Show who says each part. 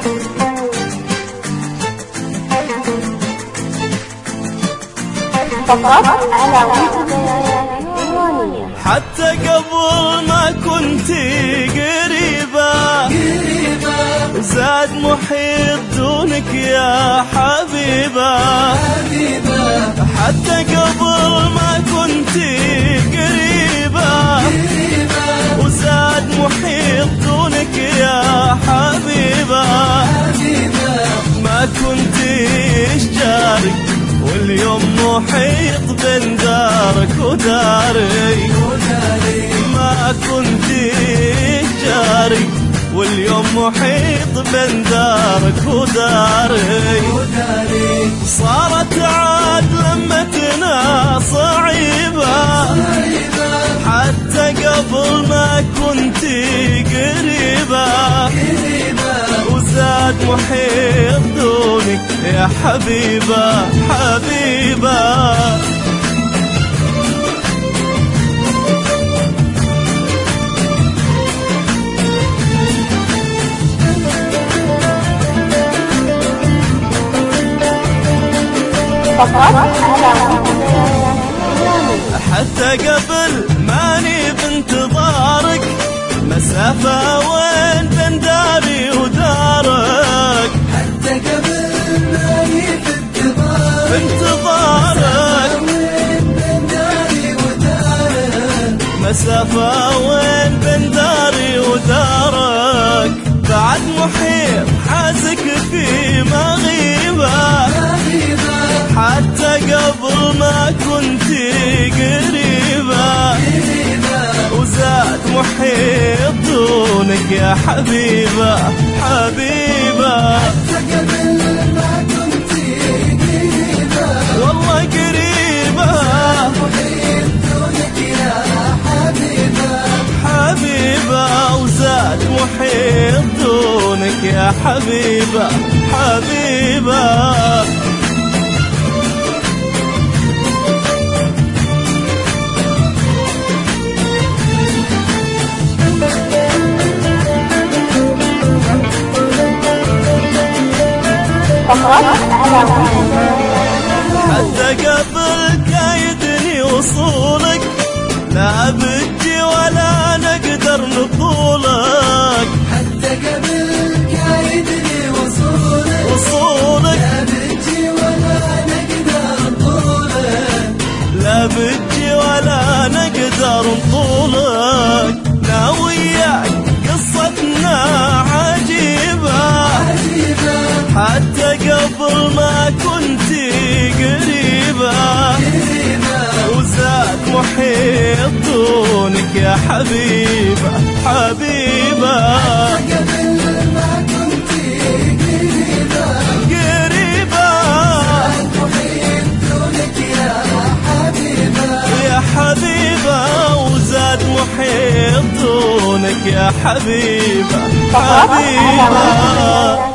Speaker 1: فقط على
Speaker 2: حتى قبل ما كنت قريبة زاد محيط دونك يا حبيبة. حتى قبل ما كنت قريبة وزاد محيط دونك يا حبيبة. ما كنت جاري واليوم محيط بين دارك وداري. ما كنت جاري واليوم محيط بين دارك وداري. صارت عاد لمتنا صعيبة حتى قبل ما كنت قريبة وزاد محيط دونك يا حبيبة حبيبة. حتى قبل ماني بانتظارك مسافة وين بين داري ودارك.
Speaker 3: حتى قبل ماني
Speaker 2: بانتظارك
Speaker 3: وين بين داري ودارك.
Speaker 2: مسافة وين بين داري ودارك. بعد محيط حازك في مغيبة حتى قبل ما كنت قريبة وزاد محيط دونك يا حبيبة حبيبة.
Speaker 3: حتى قبل ما كنت قريبة
Speaker 2: والله قريبة
Speaker 3: محيط دونك يا حبيبة
Speaker 2: حبيبة وزاد محيط دونك يا حبيبة حبيبة. حتى قبل كايدني وصولك لا بتجي ولا نقدر نطولك.
Speaker 3: حتى قبل كايدني وصولك لا بتجي ولا نقدر نطولك.
Speaker 2: لا بتجي ولا نقدر نطولك. لا وياك قصتنا عجيبة حتى قبل ما كنت قريبة وزاد محيط دونك يا حبيبة حبيبة.
Speaker 3: قبل ما كنت
Speaker 2: قريبة
Speaker 3: محيط دونك يا حبيبة
Speaker 2: يا حبيبة وزاد محيط دونك يا حبيبة حبيبة.